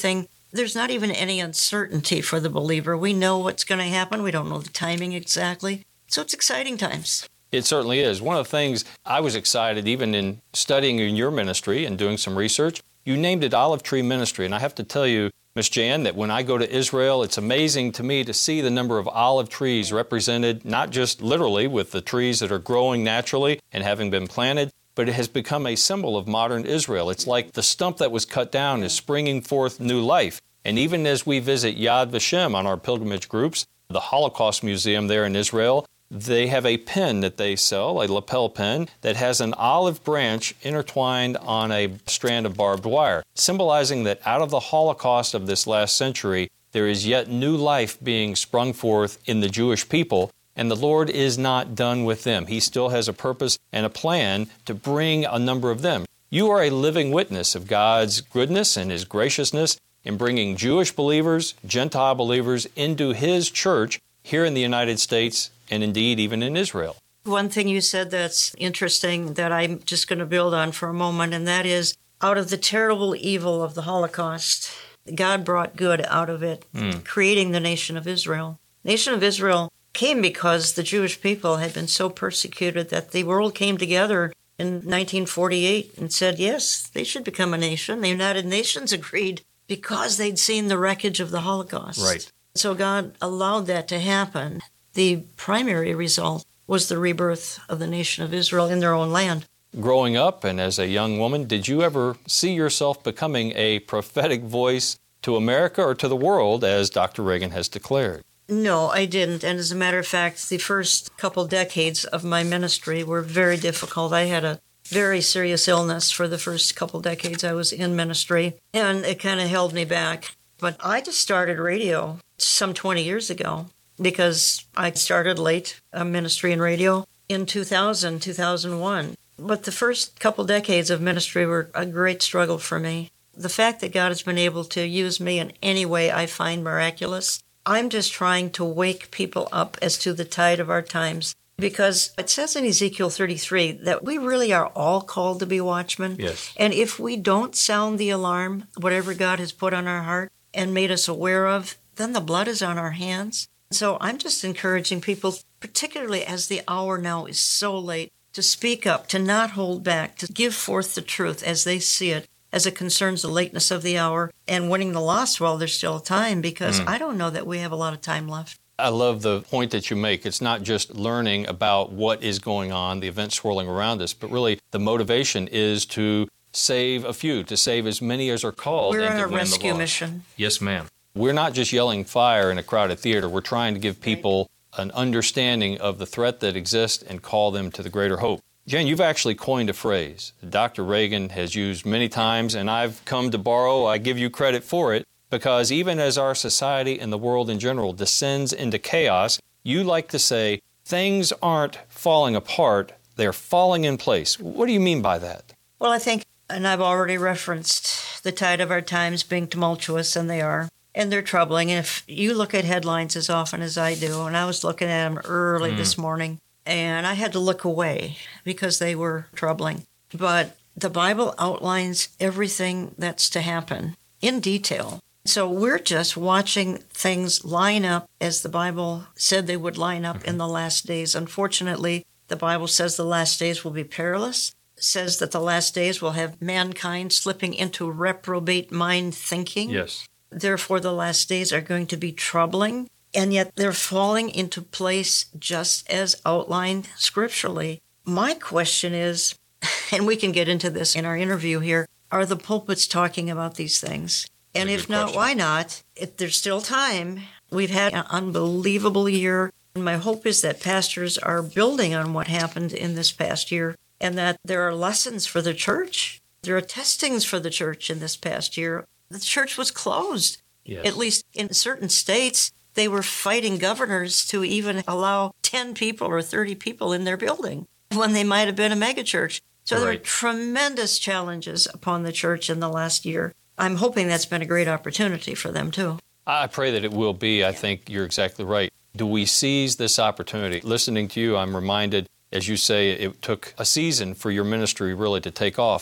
there's not even any uncertainty for the believer. We know what's going to happen. We don't know the timing exactly. So it's exciting times. It certainly is. One of the things I was excited, even in studying in your ministry and doing some research, you named it Olive Tree Ministry. And I have to tell you, Miss Jan, that when I go to Israel, it's amazing to me to see the number of olive trees represented, not just literally with the trees that are growing naturally and having been planted, but it has become a symbol of modern Israel. It's like the stump that was cut down is springing forth new life. And even as we visit Yad Vashem on our pilgrimage groups, the Holocaust Museum there in Israel, they have a pin that they sell, a lapel pin, that has an olive branch intertwined on a strand of barbed wire, symbolizing that out of the Holocaust of this last century, there is yet new life being sprung forth in the Jewish people, and the Lord is not done with them. He still has a purpose and a plan to bring a number of them. You are a living witness of God's goodness and His graciousness in bringing Jewish believers, Gentile believers into His church here in the United States and indeed even in Israel. One thing you said that's interesting that I'm just going to build on for a moment, and that is, out of the terrible evil of the Holocaust, God brought good out of it, creating the nation of Israel. Nation of Israel came because the Jewish people had been so persecuted that the world came together in 1948 and said, yes, they should become a nation. The United Nations agreed because they'd seen the wreckage of the Holocaust. Right. So God allowed that to happen. The primary result was the rebirth of the nation of Israel in their own land. Growing up and as a young woman, did you ever see yourself becoming a prophetic voice to America or to the world, as Dr. Reagan has declared? No, I didn't. And as a matter of fact, the first couple decades of my ministry were very difficult. I had a very serious illness for the first couple decades I was in ministry, and it kind of held me back. But I just started radio some 20 years ago because I started late ministry in radio in 2000, 2001. But the first couple decades of ministry were a great struggle for me. The fact that God has been able to use me in any way I find miraculous. I'm just trying to wake people up as to the tide of our times, because it says in Ezekiel 33 that we really are all called to be watchmen. Yes. And if we don't sound the alarm, whatever God has put on our heart and made us aware of, then the blood is on our hands. So I'm just encouraging people, particularly as the hour now is so late, to speak up, to not hold back, to give forth the truth as they see it, as it concerns the lateness of the hour and winning the lost while there's still time, because I don't know that we have a lot of time left. I love the point that you make. It's not just learning about what is going on, the events swirling around us, but really the motivation is to save a few, to save as many as are called. We're and on to a win the rescue lost. mission. Yes, ma'am. We're not just yelling fire in a crowded theater. We're trying to give people an understanding of the threat that exists and call them to the greater hope. Jan, you've actually coined a phrase Dr. Reagan has used many times, and I've come to borrow. I give you credit for it, because even as our society and the world in general descends into chaos, you like to say things aren't falling apart, they're falling in place. What do you mean by that? Well, I think, and I've already referenced the tide of our times being tumultuous, and they are. And they're troubling. If you look at headlines as often as I do, and I was looking at them early this morning, and I had to look away because they were troubling. But the Bible outlines everything that's to happen in detail. So we're just watching things line up as the Bible said they would line up in the last days. Unfortunately, the Bible says the last days will be perilous. It says that the last days will have mankind slipping into reprobate mind thinking. Yes. Therefore, the last days are going to be troubling, and yet they're falling into place just as outlined scripturally. My question is, and we can get into this in our interview here, are the pulpits talking about these things? And if not, why not? If there's still time. We've had an unbelievable year, and my hope is that pastors are building on what happened in this past year, and that there are lessons for the church. There are testings for the church in this past year. The church was closed. Yes. At least in certain states, they were fighting governors to even allow 10 people or 30 people in their building when they might have been a megachurch. So there are tremendous challenges upon the church in the last year. I'm hoping that's been a great opportunity for them, too. I pray that it will be. I think you're exactly right. Do we seize this opportunity? Listening to you, I'm reminded, as you say, it took a season for your ministry really to take off, but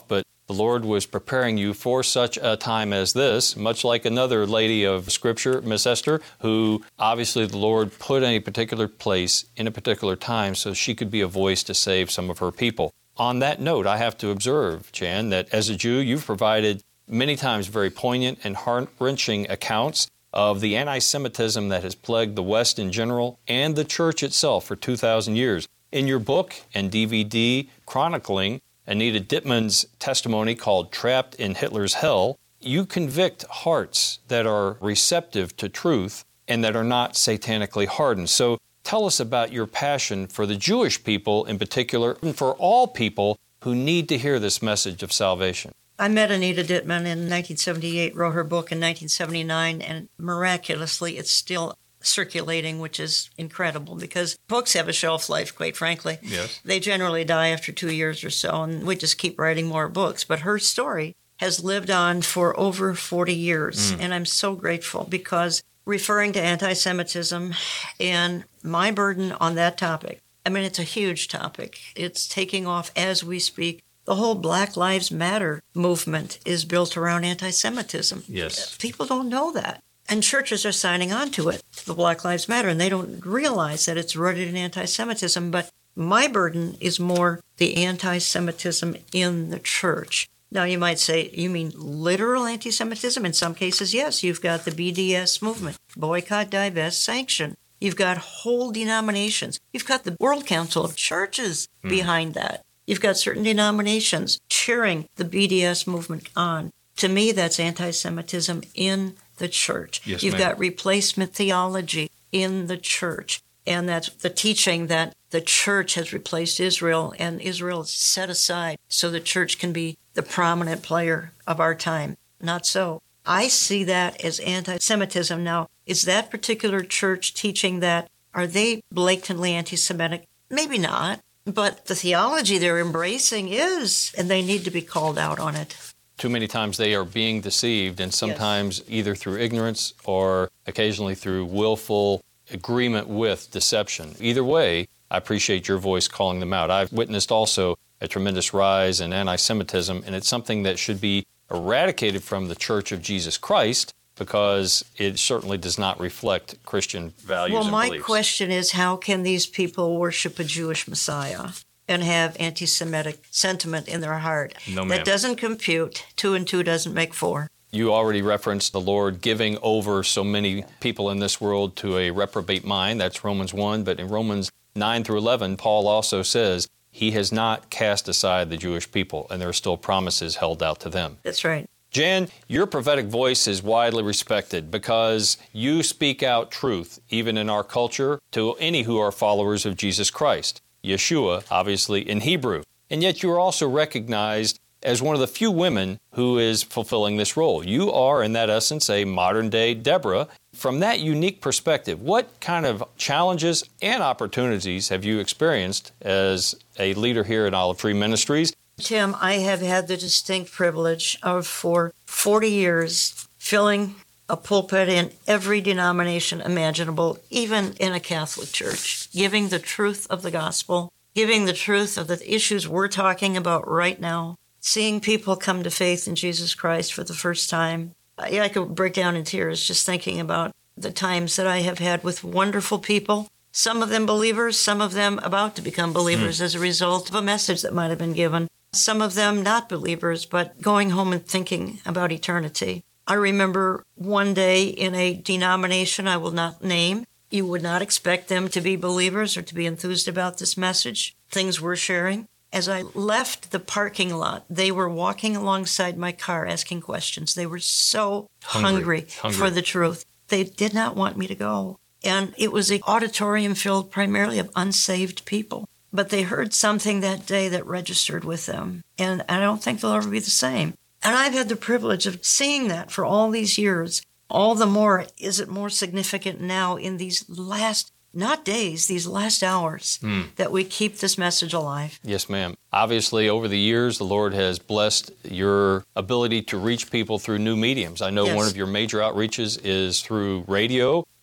the Lord was preparing you for such a time as this, much like another lady of Scripture, Miss Esther, who obviously the Lord put in a particular place in a particular time so she could be a voice to save some of her people. On that note, I have to observe, Jan, that as a Jew, you've provided many times very poignant and heart-wrenching accounts of the anti-Semitism that has plagued the West in general and the church itself for 2,000 years. In your book and DVD chronicling Anita Dittman's testimony called Trapped in Hitler's Hell, you convict hearts that are receptive to truth and that are not satanically hardened. So tell us about your passion for the Jewish people in particular, and for all people who need to hear this message of salvation. I met Anita Dittman in 1978, wrote her book in 1979, and miraculously it's still circulating, which is incredible because books have a shelf life, quite frankly. Yes. They generally die after 2 years or so, and we just keep writing more books. But her story has lived on for over 40 years, and I'm so grateful because referring to anti-Semitism and my burden on that topic, I mean, it's a huge topic. It's taking off as we speak. The whole Black Lives Matter movement is built around anti-Semitism. Yes. People don't know that. And churches are signing on to it, the Black Lives Matter, and they don't realize that it's rooted in anti-Semitism. But my burden is more the anti-Semitism in the church. Now, you might say, you mean literal anti-Semitism? In some cases, yes. You've got the BDS movement, boycott, divest, sanction. You've got whole denominations. You've got the World Council of Churches behind that. You've got certain denominations cheering the BDS movement on. To me, that's anti-Semitism in the church. Yes, You've ma'am. got replacement theology in the church. And that's the teaching that the church has replaced Israel and Israel is set aside so the church can be the prominent player of our time. Not so. I see that as anti-Semitism. Now, is that particular church teaching that? Are they blatantly anti-Semitic? Maybe not. But the theology they're embracing is, and they need to be called out on it. Too many times they are being deceived, and sometimes either through ignorance or occasionally through willful agreement with deception. Either way, I appreciate your voice calling them out. I've witnessed also a tremendous rise in anti-Semitism, and it's something that should be eradicated from the Church of Jesus Christ because it certainly does not reflect Christian values and beliefs. Well, my question is, how can these people worship a Jewish Messiah and have anti-Semitic sentiment in their heart? No, ma'am. That doesn't compute. 2 and 2 doesn't make 4. You already referenced the Lord giving over so many people in this world to a reprobate mind. That's Romans 1. But in Romans 9 through 11, Paul also says he has not cast aside the Jewish people, and there are still promises held out to them. That's right. Jan, your prophetic voice is widely respected because you speak out truth, even in our culture, to any who are followers of Jesus Christ. Yeshua, obviously, in Hebrew. And yet you are also recognized as one of the few women who is fulfilling this role. You are, in that essence, a modern-day Deborah. From that unique perspective, what kind of challenges and opportunities have you experienced as a leader here at Olive Tree Ministries? Tim, I have had the distinct privilege of, for 40 years, filling a pulpit in every denomination imaginable, even in a Catholic church, giving the truth of the gospel, giving the truth of the issues we're talking about right now, seeing people come to faith in Jesus Christ for the first time. I could break down in tears just thinking about the times that I have had with wonderful people, some of them believers, some of them about to become believers as a result of a message that might have been given, some of them not believers, but going home and thinking about eternity. I remember one day in a denomination I will not name, you would not expect them to be believers or to be enthused about this message, things we're sharing. As I left the parking lot, they were walking alongside my car asking questions. They were so hungry for the truth. They did not want me to go. And it was an auditorium filled primarily of unsaved people. But they heard something that day that registered with them. And I don't think they'll ever be the same. And I've had the privilege of seeing that for all these years. All the more is it more significant now in these last, not days, these last hours, that we keep this message alive. Yes, ma'am. Obviously, over the years, the Lord has blessed your ability to reach people through new mediums. I know one of your major outreaches is through radio.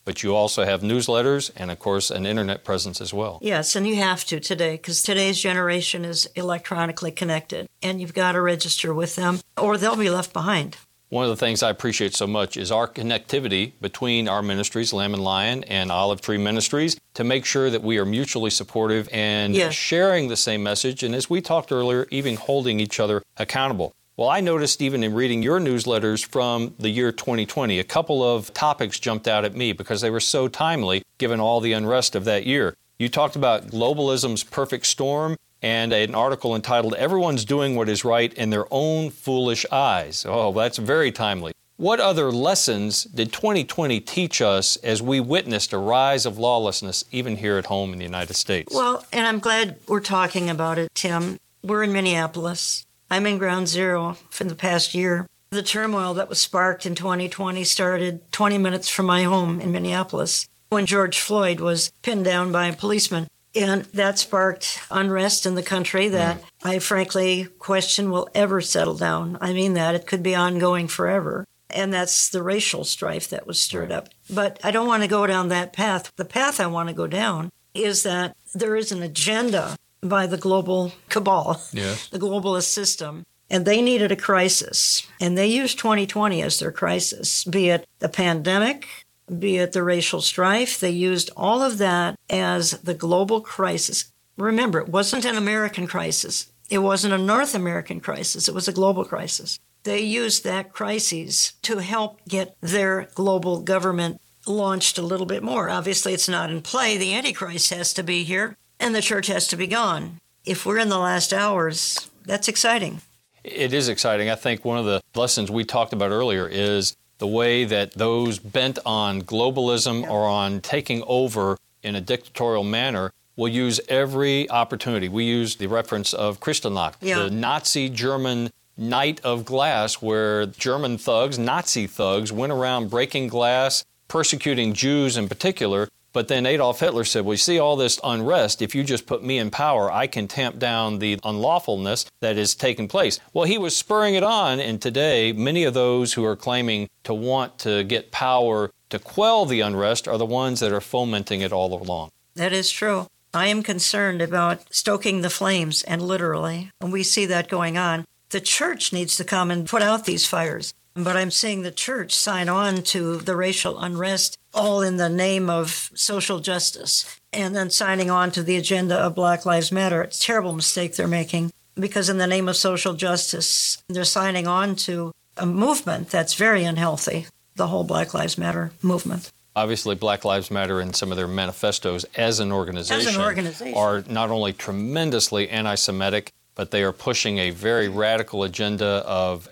but you also have newsletters and, of course, an internet presence as well. Yes, and you have to today, because today's generation is electronically connected, and you've got to register with them, or they'll be left behind. One of the things I appreciate so much is our connectivity between our ministries, Lamb and Lion and Olive Tree Ministries, to make sure that we are mutually supportive and sharing the same message, and as we talked earlier, even holding each other accountable. Well, I noticed even in reading your newsletters from the year 2020, a couple of topics jumped out at me because they were so timely given all the unrest of that year. You talked about globalism's perfect storm and an article entitled, "Everyone's Doing What Is Right in Their Own Foolish Eyes." Oh, that's very timely. What other lessons did 2020 teach us as we witnessed a rise of lawlessness even here at home in the United States? Well, and I'm glad we're talking about it, Tim. We're in Minneapolis. I'm in ground zero for the past year. The turmoil that was sparked in 2020 started 20 minutes from my home in Minneapolis when George Floyd was pinned down by a policeman. And that sparked unrest in the country that I frankly question will ever settle down. I mean that. It could be ongoing forever. And that's the racial strife that was stirred up. But I don't want to go down that path. The path I want to go down is that there is an agenda by the global cabal, the globalist system, and they needed a crisis. And they used 2020 as their crisis, be it the pandemic, be it the racial strife. They used all of that as the global crisis. Remember, it wasn't an American crisis. It wasn't a North American crisis. It was a global crisis. They used that crisis to help get their global government launched a little bit more. Obviously, it's not in play. The Antichrist has to be here, and the church has to be gone. If we're in the last hours, that's exciting. It is exciting. I think one of the lessons we talked about earlier is the way that those bent on globalism or on taking over in a dictatorial manner will use every opportunity. We use the reference of Kristallnacht, the Nazi German night of glass, where German thugs, Nazi thugs, went around breaking glass, persecuting Jews in particular. But then Adolf Hitler said, well, you see all this unrest, if you just put me in power, I can tamp down the unlawfulness that is taking place. Well, he was spurring it on, and today many of those who are claiming to want to get power to quell the unrest are the ones that are fomenting it all along. That is true. I am concerned about stoking the flames, and literally, and we see that going on. The church needs to come and put out these fires. But I'm seeing the church sign on to the racial unrest, all in the name of social justice, and then signing on to the agenda of Black Lives Matter. It's a terrible mistake they're making, because in the name of social justice, they're signing on to a movement that's very unhealthy, the whole Black Lives Matter movement. Obviously, Black Lives Matter and some of their manifestos as an organization are not only tremendously anti-Semitic, but they are pushing a very radical agenda of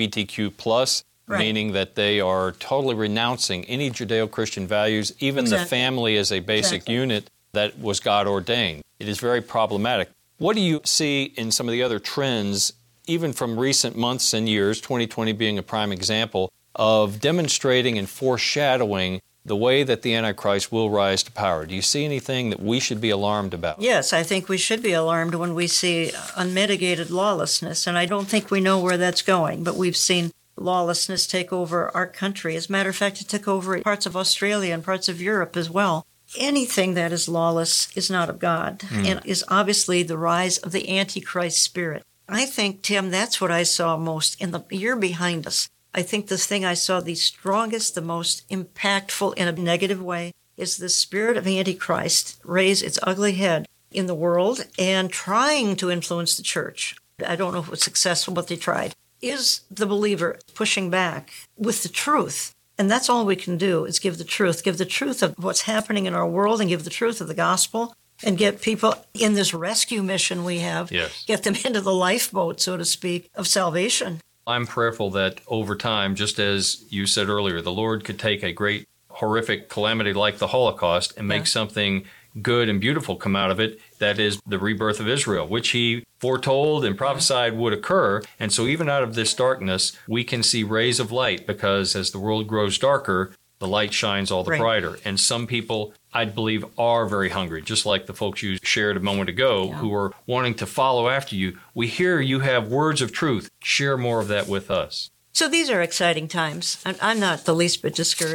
LGBTQ+, meaning that they are totally renouncing any Judeo-Christian values, even the family as a basic unit that was God ordained. It is very problematic. What do you see in some of the other trends, even from recent months and years, 2020 being a prime example, of demonstrating and foreshadowing the way that the Antichrist will rise to power? Do you see anything that we should be alarmed about? Yes, I think we should be alarmed when we see unmitigated lawlessness, and I don't think we know where that's going, but we've seen lawlessness take over our country. As a matter of fact, it took over parts of Australia and parts of Europe as well. Anything that is lawless is not of God, and is obviously the rise of the Antichrist spirit. I think, Tim, that's what I saw most in the year behind us. I think the thing I saw the strongest, the most impactful in a negative way, is the spirit of Antichrist raise its ugly head in the world and trying to influence the church. I don't know if it was successful, but they tried. Is the believer pushing back with the truth? And that's all we can do, is give the truth of what's happening in our world, and give the truth of the gospel, and get people in this rescue mission we have, get them into the lifeboat, so to speak, of salvation. I'm prayerful that over time, just as you said earlier, the Lord could take a great horrific calamity like the Holocaust and make something good and beautiful come out of it. That is the rebirth of Israel, which he foretold and prophesied would occur. And so even out of this darkness, we can see rays of light, because as the world grows darker, the light shines all the brighter. And some people, I believe, are very hungry, just like the folks you shared a moment ago, who are wanting to follow after you. We hear you have words of truth. Share more of that with us. So these are exciting times. I'm not the least bit discouraged.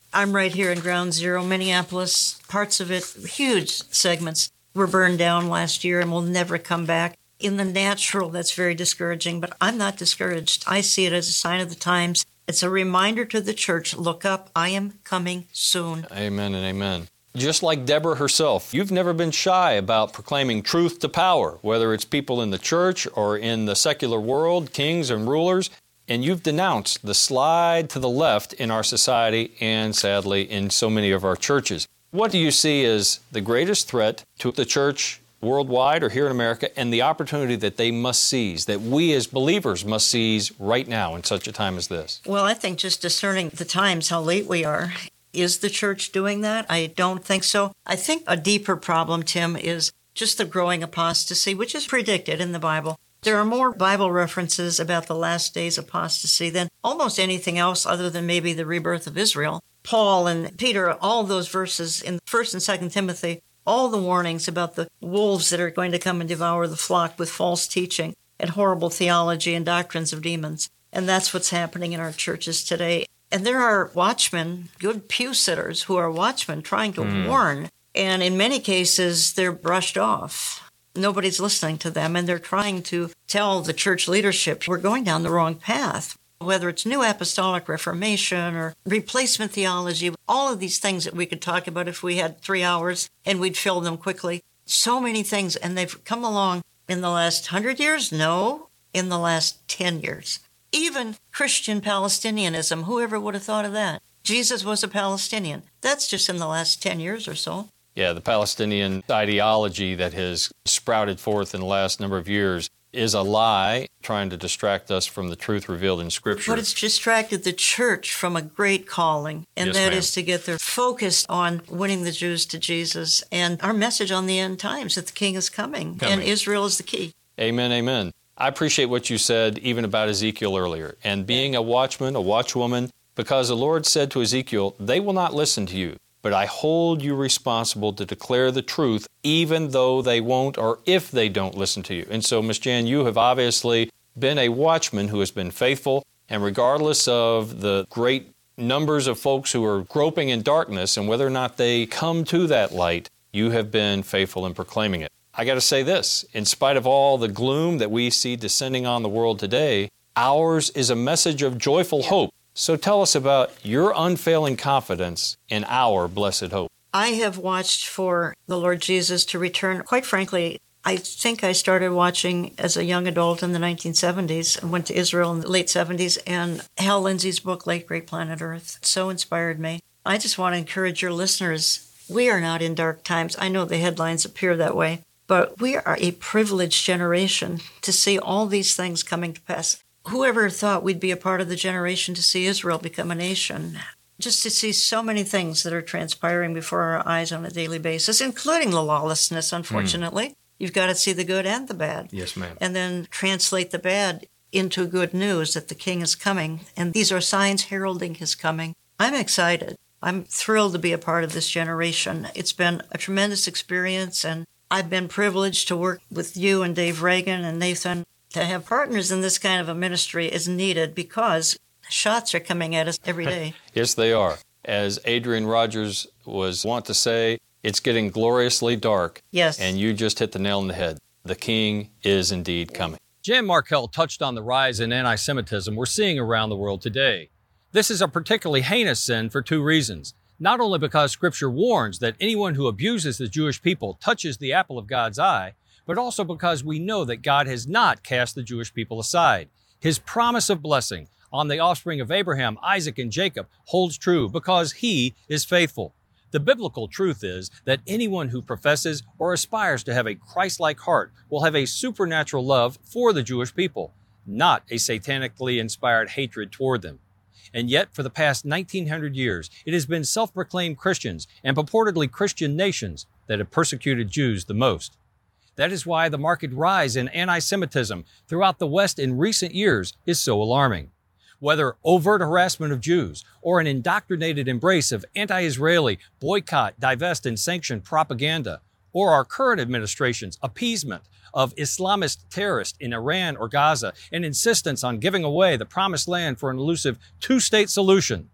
I'm right here in Ground Zero, Minneapolis. Parts of it, huge segments, were burned down last year and will never come back. In the natural, that's very discouraging, but I'm not discouraged. I see it as a sign of the times. It's a reminder to the church, look up, I am coming soon. Amen and amen. Just like Deborah herself, you've never been shy about proclaiming truth to power, whether it's people in the church or in the secular world, kings and rulers, and you've denounced the slide to the left in our society and, sadly, in so many of our churches. What do you see as the greatest threat to the church worldwide or here in America, and the opportunity that they must seize, that we as believers must seize right now in such a time as this? Well, I think just discerning the times, how late we are. Is the church doing that? I don't think so. I think a deeper problem, Tim, is just the growing apostasy, which is predicted in the Bible. There are more Bible references about the last days apostasy than almost anything else other than maybe the rebirth of Israel. Paul and Peter, all those verses in 1 and 2 Timothy, all the warnings about the wolves that are going to come and devour the flock with false teaching and horrible theology and doctrines of demons. And that's what's happening in our churches today. And there are watchmen, good pew sitters, who are watchmen trying to warn. And in many cases, they're brushed off. Nobody's listening to them, and they're trying to tell the church leadership, we're going down the wrong path. Whether it's New Apostolic Reformation or replacement theology, all of these things that we could talk about if we had 3 hours and we'd fill them quickly. So many things, and they've come along in the last 100 years? No, in the last 10 years. Even Christian Palestinianism, whoever would have thought of that? Jesus was a Palestinian. That's just in the last 10 years or so. Yeah, the Palestinian ideology that has sprouted forth in the last number of years is a lie trying to distract us from the truth revealed in Scripture. But it's distracted the church from a great calling, and that is to get their focus on winning the Jews to Jesus and our message on the end times that the King is coming. And Israel is the key. Amen, amen. I appreciate what you said even about Ezekiel earlier, and being a watchman, a watchwoman, because the Lord said to Ezekiel, they will not listen to you, but I hold you responsible to declare the truth even though they won't or if they don't listen to you. And so, Miss Jan, you have obviously been a watchman who has been faithful, and regardless of the great numbers of folks who are groping in darkness and whether or not they come to that light, you have been faithful in proclaiming it. I got to say this, in spite of all the gloom that we see descending on the world today, ours is a message of joyful hope. So tell us about your unfailing confidence in our blessed hope. I have watched for the Lord Jesus to return. Quite frankly, I think I started watching as a young adult in the 1970s and went to Israel in the late 70s, and Hal Lindsey's book, Late Great Planet Earth, so inspired me. I just want to encourage your listeners, we are not in dark times. I know the headlines appear that way, but we are a privileged generation to see all these things coming to pass. Whoever thought we'd be a part of the generation to see Israel become a nation? Just to see so many things that are transpiring before our eyes on a daily basis, including the lawlessness, unfortunately. You've got to see the good and the bad. Yes, ma'am. And then translate the bad into good news that the King is coming. And these are signs heralding his coming. I'm excited. I'm thrilled to be a part of this generation. It's been a tremendous experience, and I've been privileged to work with you and Dave Reagan and Nathan. To have partners in this kind of a ministry is needed because shots are coming at us every day. Yes, they are. As Adrian Rogers was wont to say, it's getting gloriously dark. Yes. And you just hit the nail on the head. The King is indeed coming. Jan Markell touched on the rise in anti-Semitism we're seeing around the world today. This is a particularly heinous sin for two reasons. Not only because Scripture warns that anyone who abuses the Jewish people touches the apple of God's eye, but also because we know that God has not cast the Jewish people aside. His promise of blessing on the offspring of Abraham, Isaac, and Jacob holds true because He is faithful. The biblical truth is that anyone who professes or aspires to have a Christ-like heart will have a supernatural love for the Jewish people, not a satanically inspired hatred toward them. And yet, for the past 1900 years, it has been self-proclaimed Christians and purportedly Christian nations that have persecuted Jews the most. That is why the marked rise in anti-Semitism throughout the West in recent years is so alarming. Whether overt harassment of Jews or an indoctrinated embrace of anti-Israeli boycott, divest, and sanction propaganda, or our current administration's appeasement of Islamist terrorists in Iran or Gaza and insistence on giving away the promised land for an elusive two-state solution,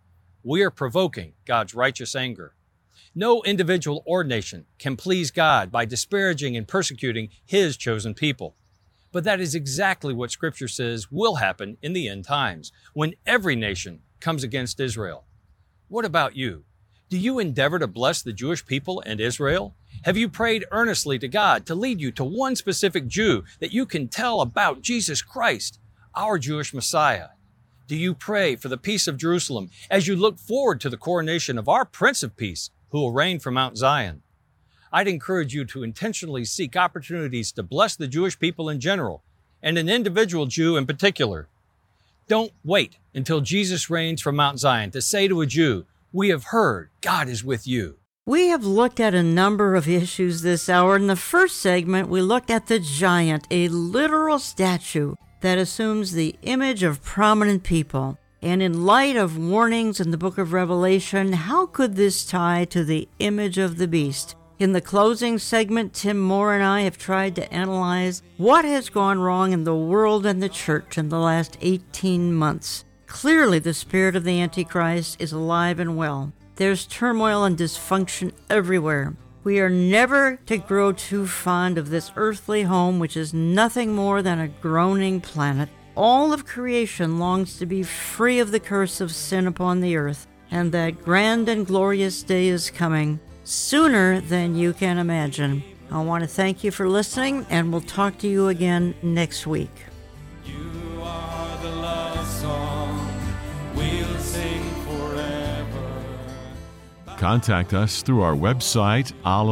we are provoking God's righteous anger. No individual or nation can please God by disparaging and persecuting His chosen people. But that is exactly what Scripture says will happen in the end times, when every nation comes against Israel. What about you? Do you endeavor to bless the Jewish people and Israel? Have you prayed earnestly to God to lead you to one specific Jew that you can tell about Jesus Christ, our Jewish Messiah? Do you pray for the peace of Jerusalem as you look forward to the coronation of our Prince of Peace, who will reign from Mount Zion? I'd encourage you to intentionally seek opportunities to bless the Jewish people in general, and an individual Jew in particular. Don't wait until Jesus reigns from Mount Zion to say to a Jew, "We have heard God is with you." We have looked at a number of issues this hour. In the first segment, we looked at the giant, a literal statue that assumes the image of prominent people. And in light of warnings in the book of Revelation, how could this tie to the image of the beast? In the closing segment, Tim Moore and I have tried to analyze what has gone wrong in the world and the church in the last 18 months. Clearly, the spirit of the Antichrist is alive and well. There's turmoil and dysfunction everywhere. We are never to grow too fond of this earthly home, which is nothing more than a groaning planet. All of creation longs to be free of the curse of sin upon the earth, and that grand and glorious day is coming sooner than you can imagine. I want to thank you for listening, and we'll talk to you again next week. You are the love song we'll sing forever. Contact us through our website,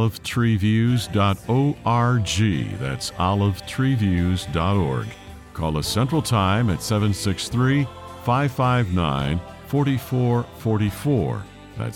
olivetreeviews.org. That's olivetreeviews.org. Call us Central Time at 763-559-4444. That's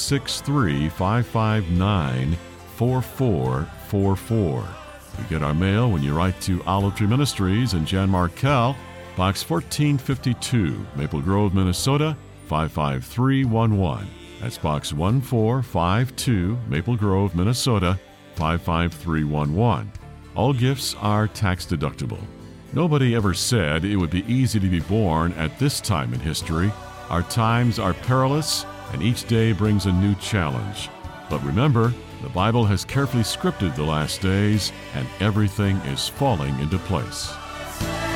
763-559-4444. You get our mail when you write to Olive Tree Ministries and Jan Markell, Box 1452, Maple Grove, Minnesota, 55311. That's Box 1452, Maple Grove, Minnesota, 55311. All gifts are tax deductible. Nobody ever said it would be easy to be born at this time in history. Our times are perilous, and each day brings a new challenge. But remember, the Bible has carefully scripted the last days, and everything is falling into place.